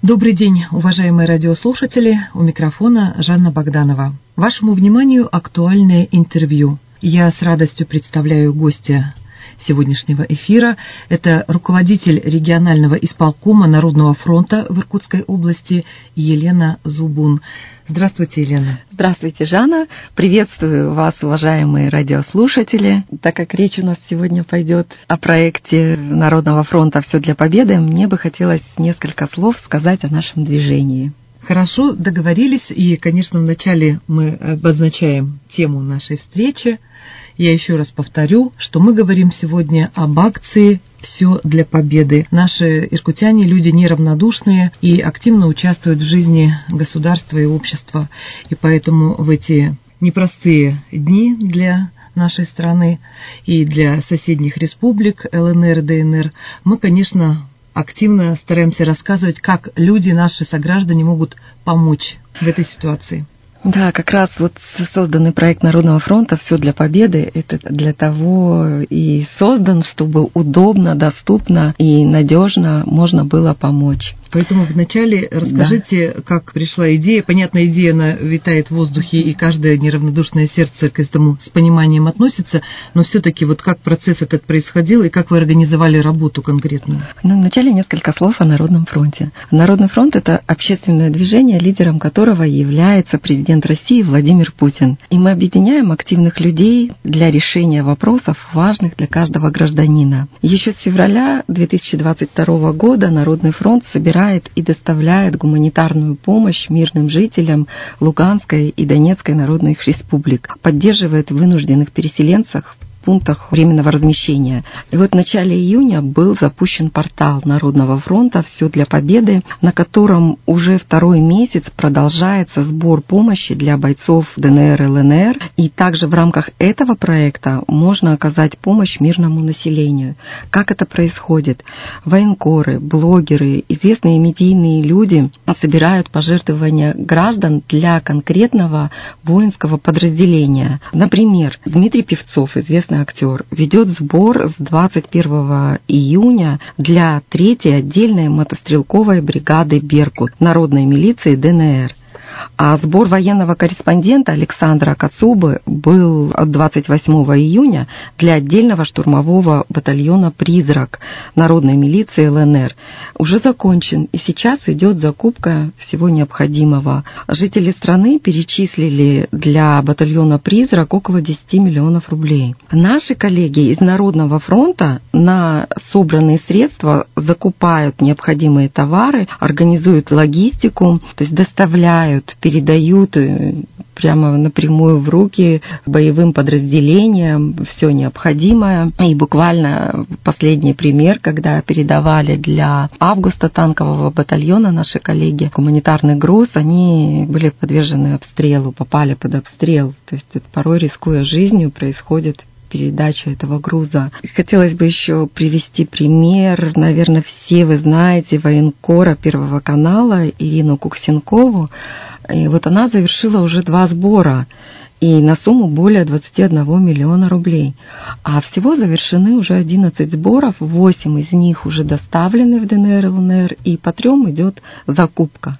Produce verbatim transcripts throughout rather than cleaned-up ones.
Добрый день, уважаемые радиослушатели, у микрофона Жанна Богданова. Вашему вниманию актуальное интервью. Я с радостью представляю гостя сегодняшнего эфира. Это руководитель регионального исполкома Народного фронта в Иркутской области Елена Зубун. Здравствуйте, Елена. Здравствуйте, Жанна. Приветствую вас, уважаемые радиослушатели. Так как речь у нас сегодня пойдет о проекте Народного фронта «Все для победы», мне бы хотелось несколько слов сказать о нашем движении. Хорошо, договорились. И, конечно, вначале мы обозначаем тему нашей встречи. Я еще раз повторю, что мы говорим сегодня об акции «Все для победы». Наши иркутяне – люди неравнодушные и активно участвуют в жизни государства и общества. И поэтому в эти непростые дни для нашей страны и для соседних республик эл эн эр, дэ эн эр мы, конечно, активно стараемся рассказывать, как люди, наши сограждане, могут помочь в этой ситуации. Да, как раз вот созданный проект Народного фронта «Все для победы» — это для того и создан, чтобы удобно, доступно и надежно можно было помочь. Поэтому вначале расскажите, да. как пришла идея. Понятно, идея, она витает в воздухе, и каждое неравнодушное сердце к этому с пониманием относится, но все-таки вот как процесс этот происходил и как вы организовали работу конкретную? Ну, вначале несколько слов о Народном фронте. Народный фронт — это общественное движение, лидером которого является президент России Владимир Путин. И мы объединяем активных людей для решения вопросов, важных для каждого гражданина. Еще с февраля две тысячи двадцать второго года Народный фронт собирает и доставляет гуманитарную помощь мирным жителям Луганской и Донецкой народных республик, поддерживает вынужденных переселенцев в пунктах временного размещения. И вот в начале июня был запущен портал Народного фронта «Все для победы», на котором уже второй месяц продолжается сбор помощи для бойцов дэ эн эр, эл эн эр. И также в рамках этого проекта можно оказать помощь мирному населению. Как это происходит? Военкоры, блогеры, известные медийные люди собирают пожертвования граждан для конкретного воинского подразделения. Например, Дмитрий Певцов, известный актер, ведет сбор с двадцать первого июня для третьей отдельной мотострелковой бригады «Беркут» народной милиции дэ эн эр. А сбор военного корреспондента Александра Кацубы был от двадцать восьмого июня для отдельного штурмового батальона «Призрак» народной милиции эл эн эр. Уже закончен, и сейчас идет закупка всего необходимого. Жители страны перечислили для батальона «Призрак» около десять миллионов рублей. Наши коллеги из Народного фронта на собранные средства закупают необходимые товары, организуют логистику, то есть доставляют, передают прямо напрямую в руки боевым подразделениям все необходимое. И буквально последний пример, когда передавали для Августа танкового батальона наши коллеги гуманитарный груз, они были подвержены обстрелу, попали под обстрел. То есть порой, рискуя жизнью, происходит передача этого груза. Хотелось бы еще привести пример. Наверное, все вы знаете военкора Первого канала Ирину Куксенкову. И вот она завершила уже два сбора и на сумму более двадцать один миллиона рублей. А всего завершены уже одиннадцать сборов, восемь из них уже доставлены в дэ эн эр, эл эн эр, и по трем идет закупка.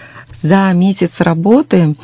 За месяц работы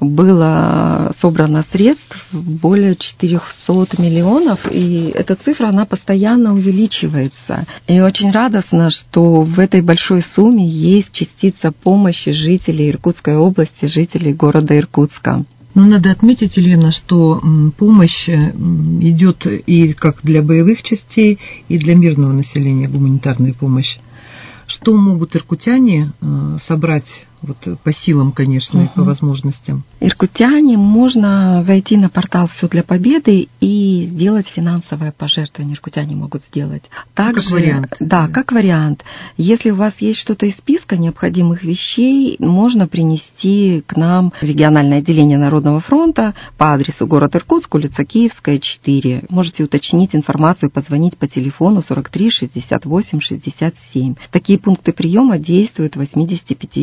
было собрано средств более четыреста миллионов, и эта цифра, она постоянно увеличивается. И очень радостно, что в этой большой сумме есть частица помощи жителей Иркутской области, жителей города Иркутска. Но надо отметить, Елена, что помощь идет и как для боевых частей, и для мирного населения гуманитарная помощь. Что могут иркутяне собрать вот по силам, конечно, угу. и по возможностям? Иркутяне, можно зайти на портал «Все для победы» и сделать финансовое пожертвование. Иркутяне могут сделать. Также, как вариант. Да, как вариант. Если у вас есть что-то из списка необходимых вещей, можно принести к нам в региональное отделение Народного фронта по адресу город Иркутск, улица Киевская, четыре. Можете уточнить информацию, позвонить по телефону сорок три шестьдесят восемь шестьдесят семь. Такие пункты приема действуют в восьмидесяти пяти регионах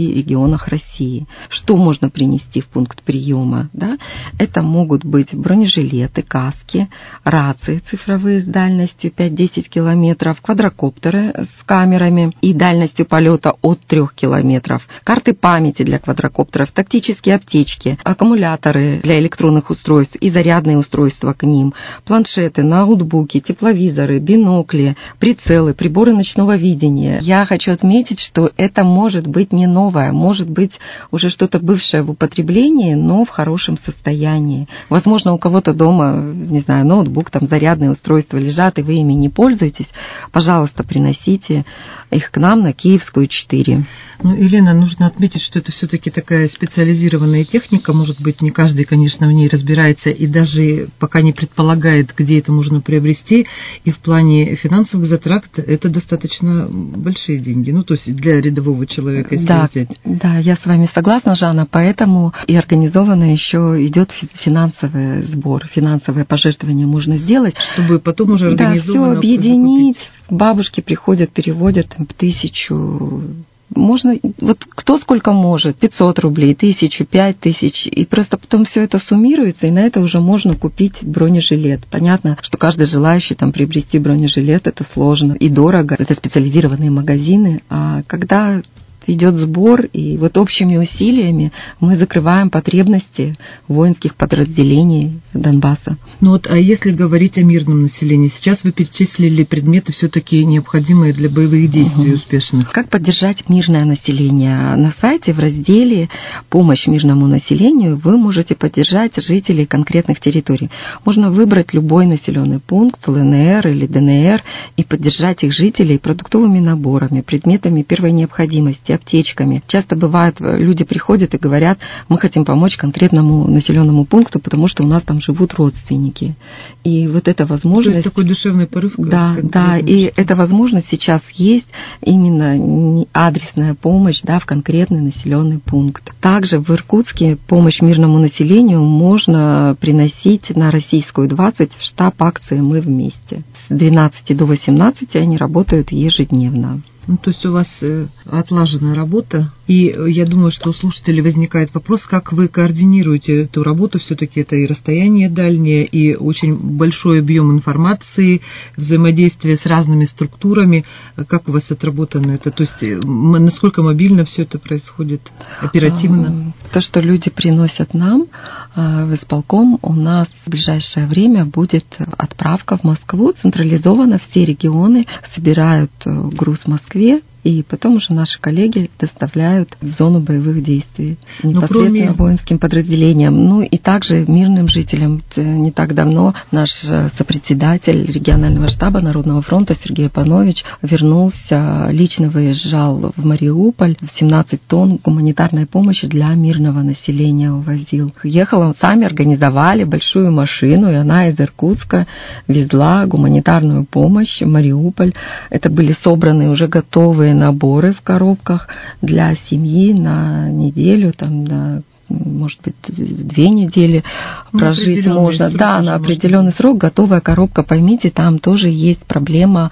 регионах России. Что можно принести в пункт приема? Да? Это могут быть бронежилеты, каски, рации цифровые с дальностью пять-десять километров, квадрокоптеры с камерами и дальностью полета от трех километров, карты памяти для квадрокоптеров, тактические аптечки, аккумуляторы для электронных устройств и зарядные устройства к ним, планшеты, ноутбуки, тепловизоры, бинокли, прицелы, приборы ночного видения. Я хочу отметить, что это может быть не новое, может быть уже что-то бывшее в употреблении, но в хорошем состоянии. Возможно, у кого-то дома, не знаю, ноутбук, там зарядные устройства лежат, и вы ими не пользуетесь. Пожалуйста, приносите их к нам на Киевскую, четыре. Ну, Елена, нужно отметить, что это все-таки такая специализированная техника. Может быть, не каждый, конечно, в ней разбирается и даже пока не предполагает, где это можно приобрести. И в плане финансовых затрат это достаточно большие деньги. Ну, то есть для рядового человека, если да, взять. Да, я с вами согласна, Жанна, поэтому и организованно еще идет финансовый сбор, финансовое пожертвование можно сделать. Чтобы потом уже организованно да, все объединить. Закупить. Бабушки приходят, переводят там, тысячу. Можно, вот кто сколько может, пятьсот рублей, тысячу, пять тысяч, и просто потом все это суммируется, и на это уже можно купить бронежилет. Понятно, что каждый желающий там приобрести бронежилет, это сложно и дорого, это специализированные магазины, а когда идет сбор, и вот общими усилиями мы закрываем потребности воинских подразделений Донбасса. Ну вот, а если говорить о мирном населении, сейчас вы перечислили предметы все-таки необходимые для боевых действий угу. успешных. Как поддержать мирное население? На сайте в разделе «Помощь мирному населению» вы можете поддержать жителей конкретных территорий. Можно выбрать любой населенный пункт, ЛНР или ДНР, и поддержать их жителей продуктовыми наборами, предметами первой необходимости, аптечками. Часто бывает, люди приходят и говорят, мы хотим помочь конкретному населенному пункту, потому что у нас там живут родственники. И вот эта возможность... То есть такой душевный порыв. Да, да, и эта возможность сейчас есть, именно адресная помощь, да, в конкретный населенный пункт. Также в Иркутске помощь мирному населению можно приносить на Российскую двадцать в штаб акции «Мы вместе». С двенадцати до восемнадцати они работают ежедневно. Ну, то есть у вас отлаженная работа, и я думаю, что у слушателей возникает вопрос, как вы координируете эту работу, все-таки это и расстояние дальнее, и очень большой объем информации, взаимодействие с разными структурами, как у вас отработано это, то есть насколько мобильно все это происходит, оперативно? То, что люди приносят нам в исполком, у нас в ближайшее время будет отправка в Москву, централизованно все регионы собирают груз в Москве, и потом уже наши коллеги доставляют в зону боевых действий непосредственно кроме... воинским подразделениям. Ну и также мирным жителям. Не так давно наш сопредседатель регионального штаба Народного фронта Сергей Панович вернулся, лично выезжал в Мариуполь, в семнадцать тонн гуманитарной помощи для мирного населения увозил. Ехал, сами организовали большую машину, и она из Иркутска везла гуманитарную помощь в Мариуполь. Это были собраны уже готовые наборы в коробках для семьи на неделю, там, на, может быть, две недели на прожить можно. Да, на определенный можно. Срок готовая коробка. Поймите, там тоже есть проблема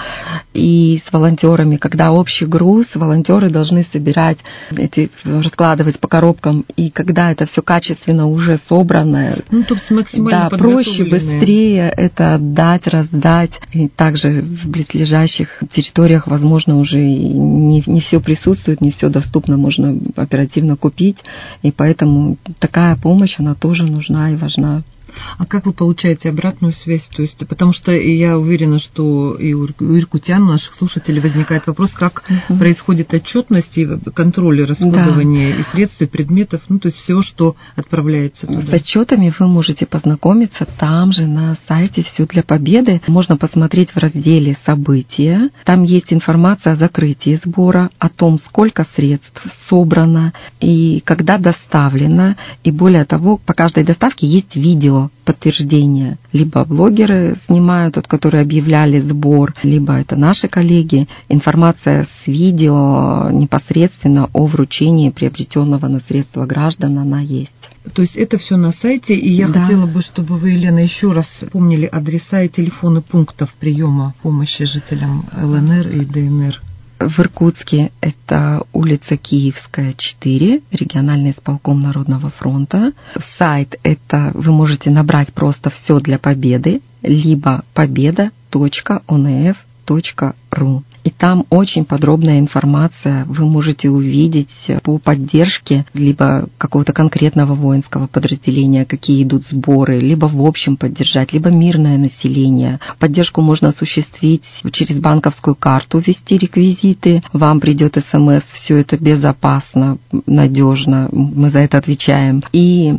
и с волонтерами. Когда общий груз, волонтеры должны собирать, эти, раскладывать по коробкам. И когда это все качественно уже собрано, ну, то есть максимально да, проще, быстрее это отдать, раздать. И также в близлежащих территориях, возможно, уже не, не все присутствует, не все доступно, можно оперативно купить. И поэтому такая помощь, она тоже нужна и важна. А как вы получаете обратную связь? То есть, потому что я уверена, что и у иркутян, у наших слушателей возникает вопрос, как uh-huh. происходит отчетность и контроль расходования да. и средств, и предметов, ну, то есть всего, что отправляется туда. С отчетами вы можете познакомиться там же на сайте «Все для победы». Можно посмотреть в разделе «События». Там есть информация о закрытии сбора, о том, сколько средств собрано и когда доставлено. И более того, по каждой доставке есть видео подтверждение. Либо блогеры снимают, от которые объявляли сбор, либо это наши коллеги. Информация с видео непосредственно о вручении приобретенного на средства граждан, она есть. То есть это все на сайте, и я да. хотела бы, чтобы вы, Елена, еще раз помнили адреса и телефоны пунктов приема помощи жителям ЛНР и ДНР. В Иркутске это улица Киевская, четыре, региональный исполком Народного фронта. Сайт это вы можете набрать просто «Все для победы», либо победа точка о эн эф точка ру. И там очень подробная информация. Вы можете увидеть по поддержке либо какого-то конкретного воинского подразделения, какие идут сборы, либо в общем поддержать, либо мирное население. Поддержку можно осуществить через банковскую карту, ввести реквизиты. Вам придет смс, все это безопасно, надежно, мы за это отвечаем. И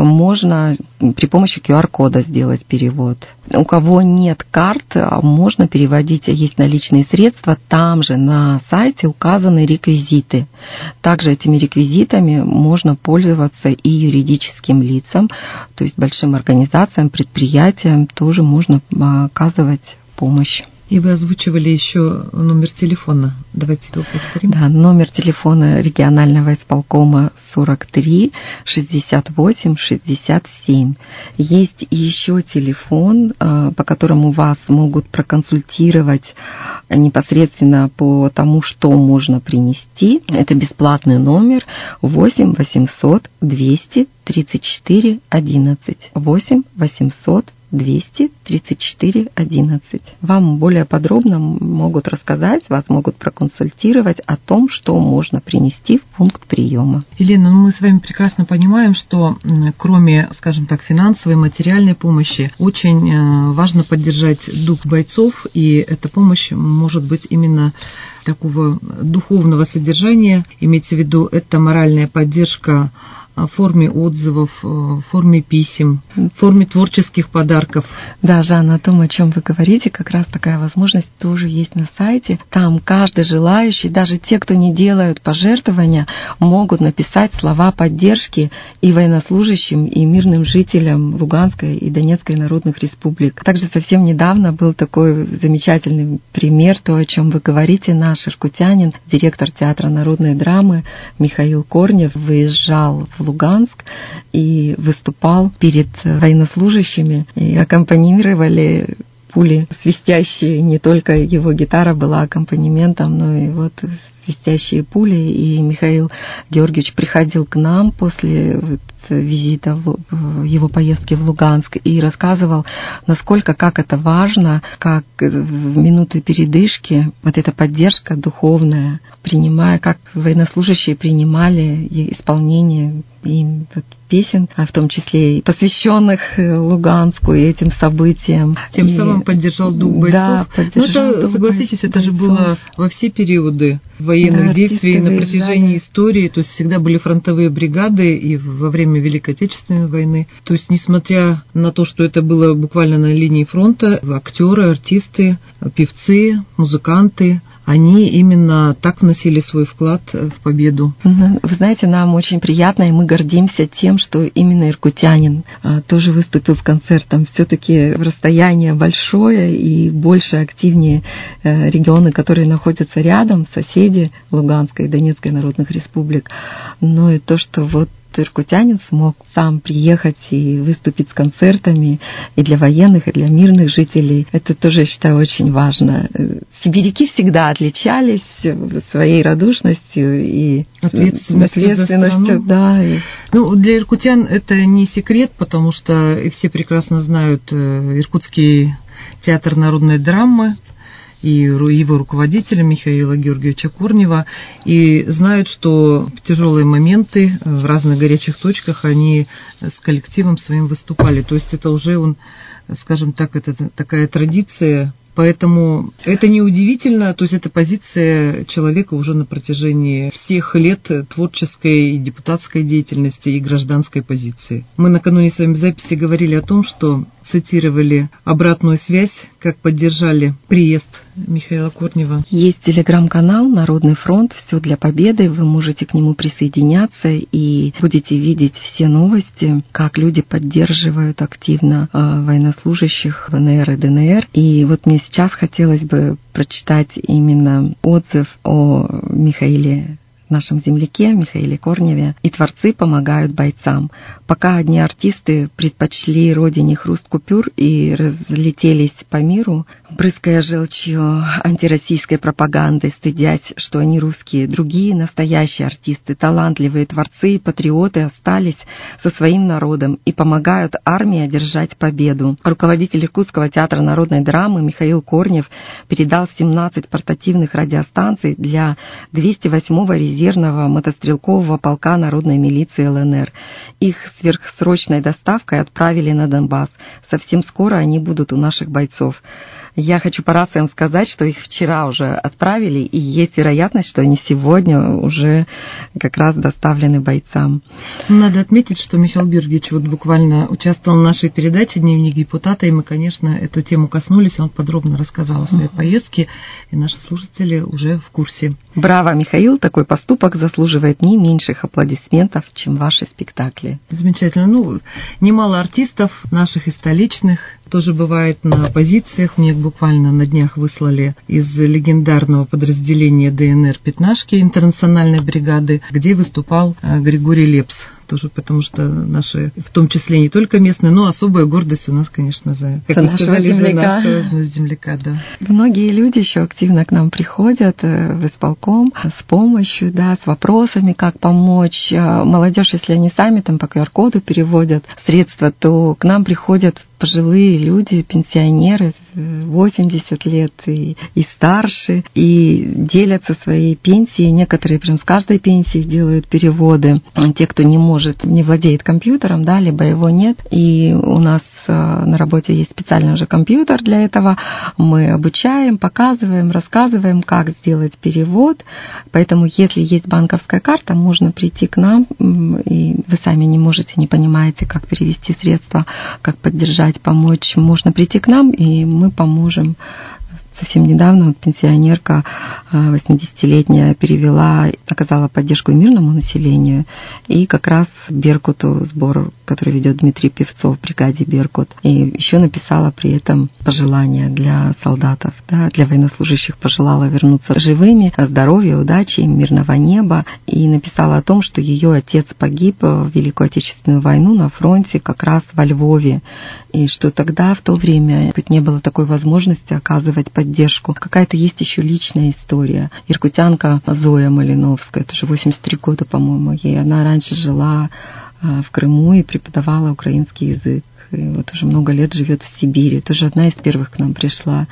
можно при помощи ку ар кода сделать перевод. У кого нет карт, можно переводить, есть наличные средства, там же на сайте указаны реквизиты. Также этими реквизитами можно пользоваться и юридическим лицам, то есть большим организациям, предприятиям тоже можно оказывать помощь. И вы озвучивали еще номер телефона. Давайте его повторим. Да, номер телефона регионального исполкома сорок три шестьдесят восемь шестьдесят семь. Есть еще телефон, по которому вас могут проконсультировать непосредственно по тому, что можно принести. Это бесплатный номер восемь восемьсот двести тридцать четыре одиннадцать. восемь восемьсот двести тридцать четыре одиннадцать. Вам более подробно могут рассказать, вас могут проконсультировать о том, что можно принести в пункт приема. Елена, ну мы с вами прекрасно понимаем, что кроме, скажем так, финансовой, материальной помощи, очень важно поддержать дух бойцов, и эта помощь может быть именно такого духовного содержания, имеется в виду, это моральная поддержка в форме отзывов, в форме писем, в форме творческих подарков. Да, Жанна, о том, о чем вы говорите, как раз такая возможность тоже есть на сайте. Там каждый желающий, даже те, кто не делают пожертвования, могут написать слова поддержки и военнослужащим, и мирным жителям Луганской и Донецкой народных республик. Также совсем недавно был такой замечательный пример, то, о чем вы говорите, наш иркутянин, директор театра народной драмы Михаил Корнев выезжал в Луганск и выступал перед военнослужащими, и аккомпанировали пули свистящие. Не только его гитара была аккомпанементом, но и вот свистящие пули. И Михаил Георгиевич приходил к нам после вот визита, в его поездки в Луганск, и рассказывал, насколько, как это важно, как в минуты передышки вот эта поддержка духовная, принимая, как военнослужащие принимали исполнение им песен, а в том числе и посвященных Луганску и этим событиям. Тем и... самым поддержал дух бойцов. Да, поддержал ну, это, дух согласитесь, бойцов. Это же было во все периоды военных да, действий на протяжении истории, то есть всегда были фронтовые бригады и во время Великой Отечественной войны. То есть, несмотря на то, что это было буквально на линии фронта, актеры, артисты, певцы, музыканты, они именно так вносили свой вклад в победу. Вы знаете, нам очень приятно, и мы гордимся тем, что именно иркутянин а, тоже выступил с концертом. Все-таки расстояние большое и больше активнее а, регионы, которые находятся рядом, соседи Луганской и Донецкой народных республик. Но и то, что вот иркутянин смог сам приехать и выступить с концертами и для военных, и для мирных жителей. Это тоже, я считаю, очень важно. Сибиряки всегда отличались своей радушностью и ответственностью, ответственностью да. И... Ну, для иркутян это не секрет, потому что все прекрасно знают Иркутский театр народной драмы и его руководителя Михаила Георгиевича Корнева, и знают, что в тяжелые моменты в разных горячих точках они с коллективом своим выступали. То есть это уже, он, скажем так, это такая традиция. Поэтому это неудивительно, то есть это позиция человека уже на протяжении всех лет творческой и депутатской деятельности и гражданской позиции. Мы накануне с вами записи говорили о том, что цитировали обратную связь, как поддержали приезд Михаила Корнева. Есть телеграм-канал «Народный фронт. Все для победы». Вы можете к нему присоединяться и будете видеть все новости, как люди поддерживают активно военнослужащих в эн эр и дэ эн эр. И вот мне сейчас хотелось бы прочитать именно отзыв о Михаиле нашем земляке Михаиле Корневе, и творцы помогают бойцам. Пока одни артисты предпочли родине хруст купюр и разлетелись по миру, брызгая желчью антироссийской пропаганды, стыдясь, что они русские, другие настоящие артисты, талантливые творцы и патриоты остались со своим народом и помогают армии одержать победу. Руководитель Иркутского театра народной драмы Михаил Корнев передал семнадцать портативных радиостанций для двести восьмого резервного мотострелкового полка народной милиции ЛНР. Их сверхсрочной доставкой отправили на Донбасс. Совсем скоро они будут у наших бойцов. Я хочу по рациям сказать, что их вчера уже отправили, и есть вероятность, что они сегодня уже как раз доставлены бойцам. Надо отметить, что Михаил Георгиевич вот буквально участвовал в нашей передаче «Дневник депутата», и мы, конечно, эту тему коснулись, он подробно рассказал о своей поездке, и наши слушатели уже в курсе. Браво, Михаил, такой поступок заслуживает не меньших аплодисментов, чем ваши спектакли. Замечательно. Ну, немало артистов наших и столичных тоже бывает на позициях. Мне буквально на днях выслали из легендарного подразделения ДНР «Пятнашки» интернациональной бригады, где выступал Григорий Лепс. Тоже потому что наши, в том числе не только местные, но особая гордость у нас, конечно, за, как за вы сказали, земляка. за нашего земляка. Да. Многие люди еще активно к нам приходят в исполком с помощью, да, с вопросами, как помочь. Молодежь, если они сами там по ку ар коду переводят средства, то к нам приходят пожилые люди, пенсионеры, восемьдесят лет и, и старше, и делятся своей пенсией. Некоторые прям с каждой пенсии делают переводы. Те, кто не может, не владеет компьютером, да, либо его нет. И у нас на работе есть специальный уже компьютер для этого. Мы обучаем, показываем, рассказываем, как сделать перевод. Поэтому, если есть банковская карта, можно прийти к нам, и вы сами не можете, не понимаете, как перевести средства, как поддержать, помочь, можно прийти к нам, и мы поможем. Совсем недавно вот пенсионерка восьмидесятилетняя перевела, оказала поддержку мирному населению и как раз Беркуту, сбор, который ведет Дмитрий Певцов в бригаде Беркут. И еще написала при этом пожелания для солдатов, да, для военнослужащих пожелала вернуться живыми, здоровья, удачи, мирного неба. И написала о том, что ее отец погиб в Великую Отечественную войну на фронте как раз во Львове. И что тогда, в то время, не было такой возможности оказывать поддержку. поддержку. Какая-то есть еще личная история. Иркутянка Зоя Малиновская, это же восемьдесят три года, по-моему, ей. Она раньше жила в Крыму и преподавала украинский язык. И вот уже много лет живет в Сибири. Тоже одна из первых к нам пришла,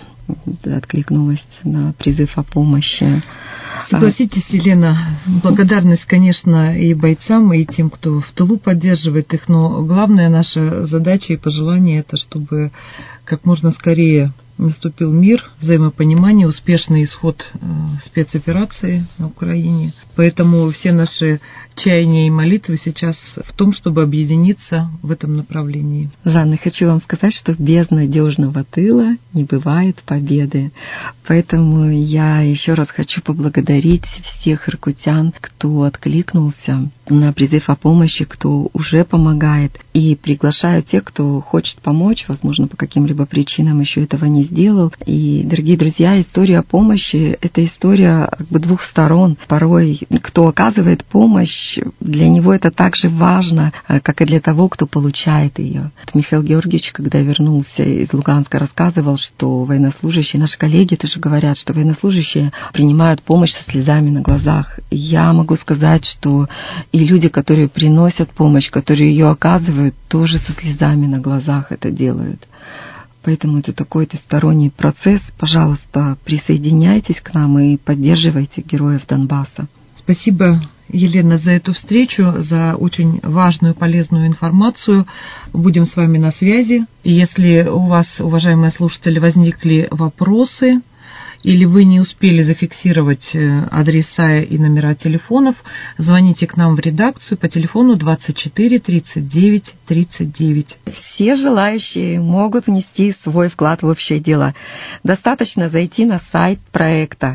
откликнулась на призыв о помощи. Согласитесь, Елена, благодарность, конечно, и бойцам, и тем, кто в тылу поддерживает их, но главная наша задача и пожелание — это чтобы как можно скорее наступил мир, взаимопонимание, успешный исход спецоперации на Украине. Поэтому все наши чаяния и молитвы сейчас в том, чтобы объединиться в этом направлении. Жанна, хочу вам сказать, что без надежного тыла не бывает победы. Поэтому я еще раз хочу поблагодарить всех иркутян, кто откликнулся на призыв о помощи, кто уже помогает. И приглашаю тех, кто хочет помочь, возможно, по каким-либо причинам еще этого не сделал. И, дорогие друзья, история помощи — это история как бы двух сторон. Порой, кто оказывает помощь, для него это так же важно, как и для того, кто получает ее. Михаил Георгиевич, когда вернулся из Луганска, рассказывал, что военнослужащие, наши коллеги тоже говорят, что военнослужащие принимают помощь со слезами на глазах. Я могу сказать, что и люди, которые приносят помощь, которые ее оказывают, тоже со слезами на глазах это делают. Поэтому это такой-то сторонний процесс. Пожалуйста, присоединяйтесь к нам и поддерживайте героев Донбасса. Спасибо, Елена, за эту встречу, за очень важную, полезную информацию. Будем с вами на связи. И если у вас, уважаемые слушатели, возникли вопросы, или вы не успели зафиксировать адреса и номера телефонов, звоните к нам в редакцию по телефону двадцать четыре тридцать девять тридцать девять. Все желающие могут внести свой вклад в общее дело. Достаточно зайти на сайт проекта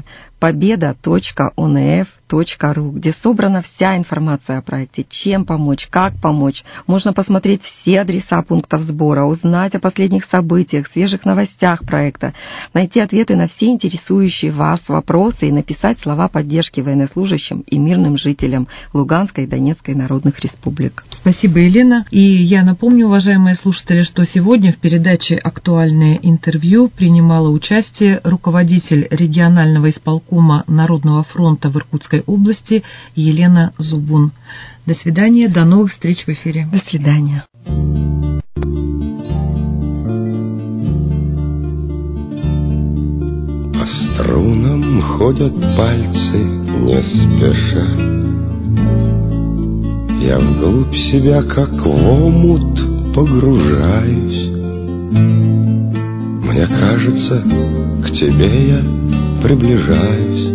победа точка о эн эф точка ру, где собрана вся информация о проекте, чем помочь, как помочь. Можно посмотреть все адреса пунктов сбора, узнать о последних событиях, свежих новостях проекта, найти ответы на все интересующие вас вопросы и написать слова поддержки военнослужащим и мирным жителям Луганской и Донецкой народных республик. Спасибо, Елена. И я напомню, уважаемые слушатели, что сегодня в передаче «Актуальное интервью» принимала участие руководитель регионального исполкома Народного фронта в Иркутской области Елена Зубун. До свидания, до новых встреч в эфире. До свидания. По струнам ходят пальцы не спеша. Я вглубь себя, как в омут, погружаюсь. Мне кажется, к тебе я приближаюсь.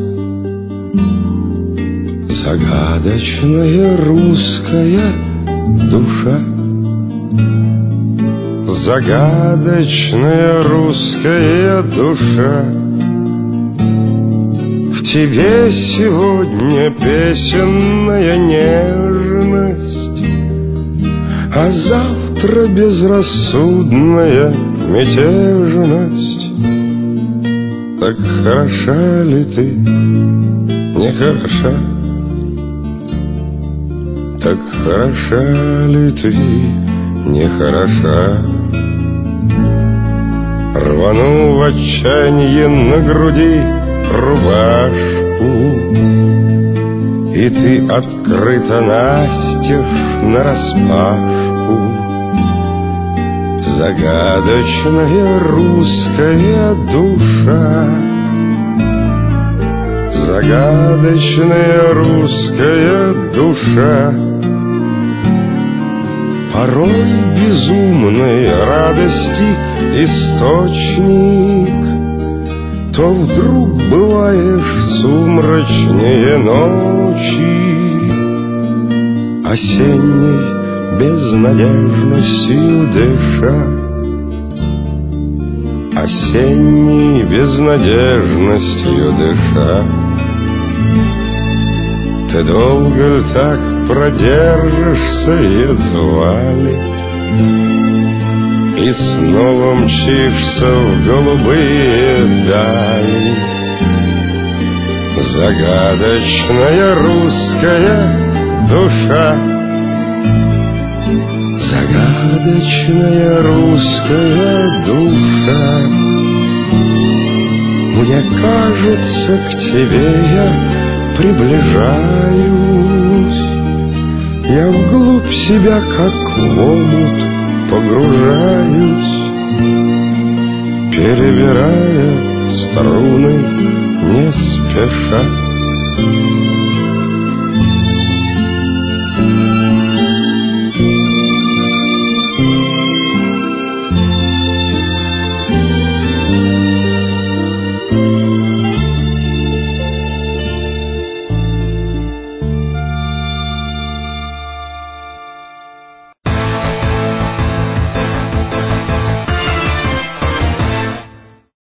Загадочная русская душа, загадочная русская душа, в тебе сегодня песенная нежность, а завтра безрассудная мятежность. Так хороша ли ты, не хороша? Так хороша ли ты, не хороша? Рвану в отчаянье на груди рубашку, и ты открыта настежь нараспашку. Загадочная русская душа, загадочная русская душа, порой безумной радости источник, то вдруг бываешь сумрачнее ночи, осенней безнадежностью дыша, осенней безнадежностью дыша. Ты долго так продержишься едва ли, и снова мчишься в голубые дали. Загадочная русская душа, загадочная русская душа, мне кажется, к тебе я приближаюсь. Я вглубь себя, как в омут, погружаюсь, перебирая струны не спеша.